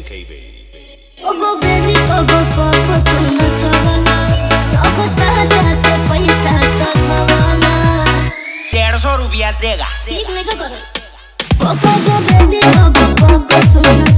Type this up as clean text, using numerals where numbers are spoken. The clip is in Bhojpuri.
Oh baby, oh papa, tu na chavala, सब साथ आते पैसा सधवाला 150 रुपया देगा ठीक नहीं करो। Oh baby, oh papa, tu na